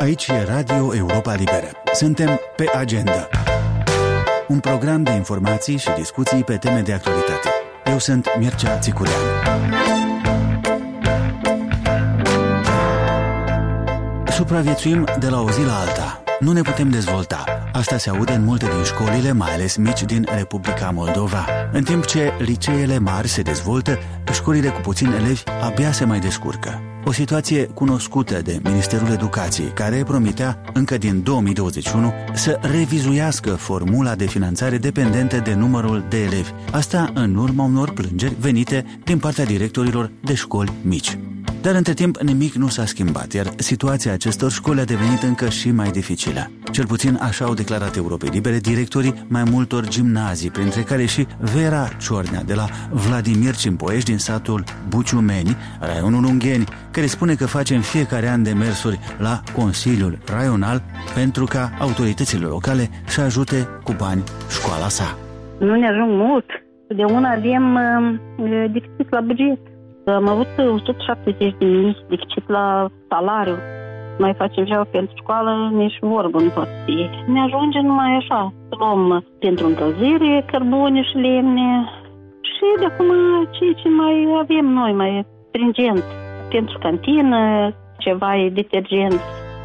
Aici e Radio Europa Liberă. Suntem pe agenda. Un program de informații și discuții pe teme de actualitate. Eu sunt Mircea Țicurean. Supraviețuim de la o zi la alta. Nu ne putem dezvolta. Asta se aude în multe din școlile, mai ales mici, din Republica Moldova. În timp ce liceele mari se dezvoltă, școlile cu puțini elevi abia se mai descurcă. O situație cunoscută de Ministerul Educației, care promitea încă din 2021 să revizuiască formula de finanțare dependentă de numărul de elevi. Asta în urma unor plângeri venite din partea directorilor de școli mici. Dar între timp nimic nu s-a schimbat, iar situația acestor școli a devenit încă și mai dificilă. Cel puțin așa au declarat Europei Libere directorii mai multor gimnazii, printre care și Vera Ciornea de la Vladimir Cimpoiești din satul Buciumeni, raionul Ungheni, care spune că face în fiecare an demersuri la Consiliul Raional pentru ca autoritățile locale să ajute cu bani școala sa. Nu ne ajung mult. De una avem deficit la buget. Am avut 170.000 deficit la salariu. Noi facem ceva pentru școală, nici vorbă nu poate fi. Ne ajunge numai așa. Luăm pentru încălzire, cărbune și lemne. Și de acum ce mai avem noi, mai stringent. Pentru cantină, ceva detergent.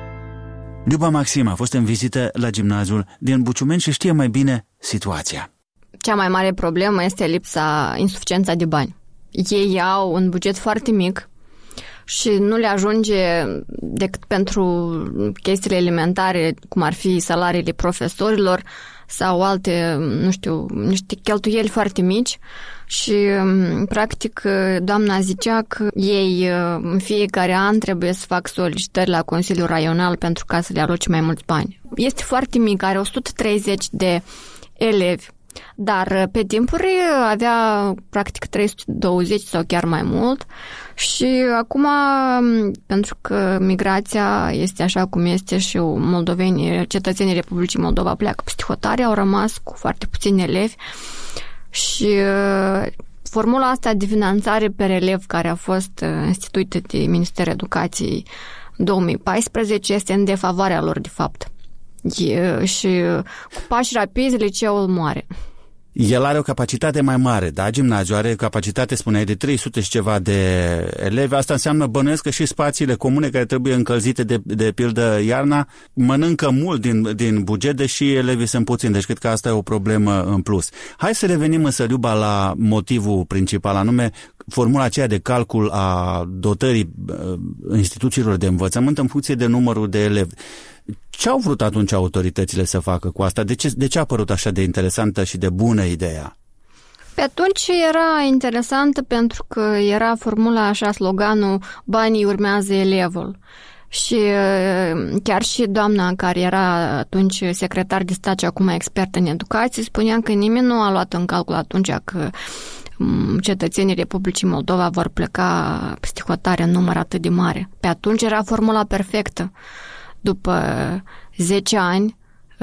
Luba Maxim a fost în vizită la gimnaziul din Buciumeni și știe mai bine situația. Cea mai mare problemă este insuficiența de bani. Ei au un buget foarte mic și nu le ajunge decât pentru chestiile elementare, cum ar fi salariile profesorilor sau alte, niște cheltuieli foarte mici. Și, practic, doamna zicea că ei în fiecare an trebuie să fac solicitări la Consiliul Raional pentru ca să le aloce mai mulți bani. Este foarte mic, are 130 de elevi. Dar pe timpuri avea practic 320 sau chiar mai mult și acum, pentru că migrația este așa cum este și moldovenii, cetățenii Republicii Moldova pleacă peste hotare, au rămas cu foarte puțini elevi și formula asta de finanțare per elev care a fost instituită de Ministerul Educației în 2014 este în defavoarea lor de fapt. Și cu pași rapizi liceul moare. El are o capacitate mai mare, da? Gimnaziul are o capacitate, spuneai, de 300 și ceva de elevi. Asta înseamnă, bănuiesc că și spațiile comune care trebuie încălzite de pildă iarna mănâncă mult din buget, deși elevii sunt puțini. Deci cred că asta e o problemă în plus. Hai să revenim însă, Luba, la motivul principal, anume formula aceea de calcul a dotării instituțiilor de învățământ în funcție de numărul de elevi. Ce au vrut atunci autoritățile să facă cu asta? De ce a părut așa de interesantă și de bună ideea? Pe atunci era interesantă pentru că era formula așa, sloganul banii urmează elevul. Și chiar și doamna care era atunci secretar de stat și acum expert în educație spunea că nimeni nu a luat în calcul atunci că cetățenii Republicii Moldova vor pleca peste hotare în număr atât de mare. Pe atunci era formula perfectă. După 10 ani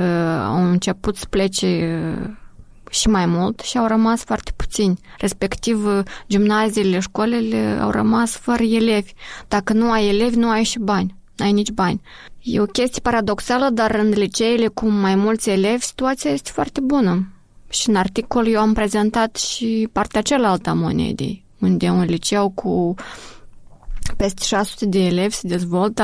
au început să plece și mai mult și au rămas foarte puțini. Respectiv, gimnaziile, școlile au rămas fără elevi. Dacă nu ai elevi, nu ai și bani. N-ai nici bani. E o chestie paradoxală, dar în liceele cu mai mulți elevi, situația este foarte bună. Și în articol eu am prezentat și partea cealaltă a monedei, unde un liceu cu peste 600 de elevi se dezvoltă,